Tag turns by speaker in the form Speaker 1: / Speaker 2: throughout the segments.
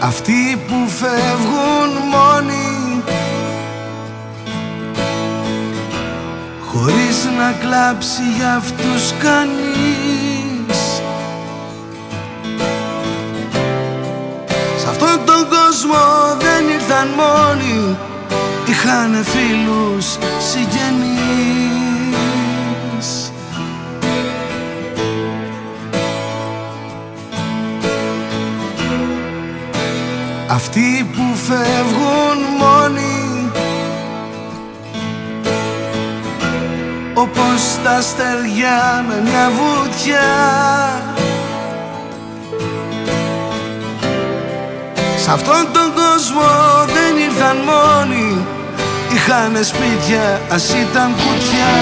Speaker 1: Αυτοί που φεύγουν μόνοι, χωρίς να κλάψει για αυτούς κανείς. Σ' αυτόν τον κόσμο δεν ήρθαν μόνοι, είχανε φίλους συγγενείς. Αυτοί που φεύγουν μόνοι, όπως τα αστέρια με μια βουτιά, σ' αυτόν τον κόσμο δεν ήρθαν μόνοι, είχανε σπίτια, ας ήταν κουτιά.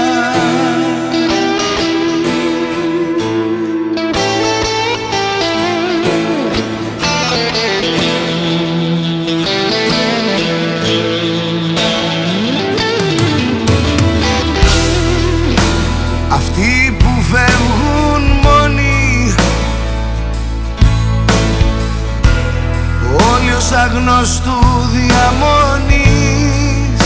Speaker 1: Αυτοί που φεύγουν μόνοι, όλοι ως αγνώστου διαμονής,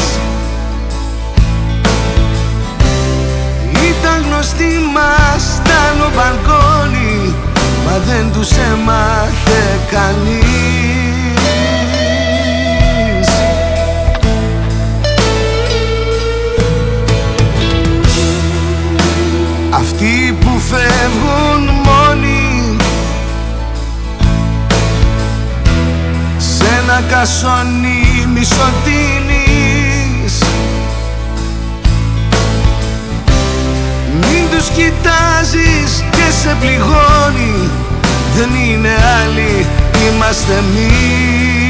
Speaker 1: ήταν γνωστοί μας στάνο μπαλκόνι, μα δεν τους έμαθε κανείς. Αυτοί που φεύγουν μόνοι, σ' ένα κασόνι μισοτίνης, μην τους κοιτάζεις και σε πληγώνει, δεν είναι άλλοι, είμαστε εμείς.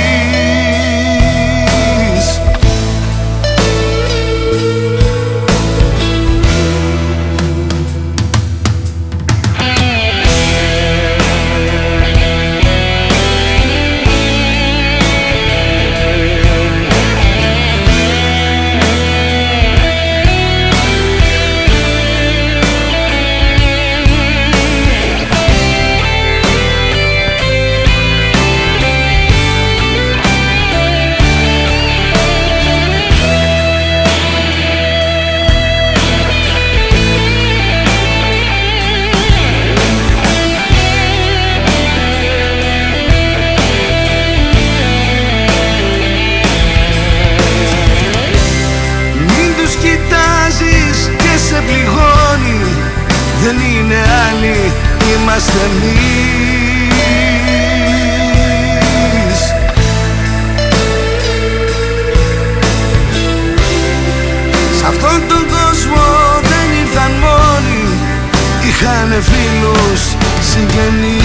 Speaker 1: Δεν είναι άλλοι, είμαστε εμείς. Σ' αυτόν τον κόσμο δεν ήρθαν μόνοι, είχανε φίλους συγγενείς.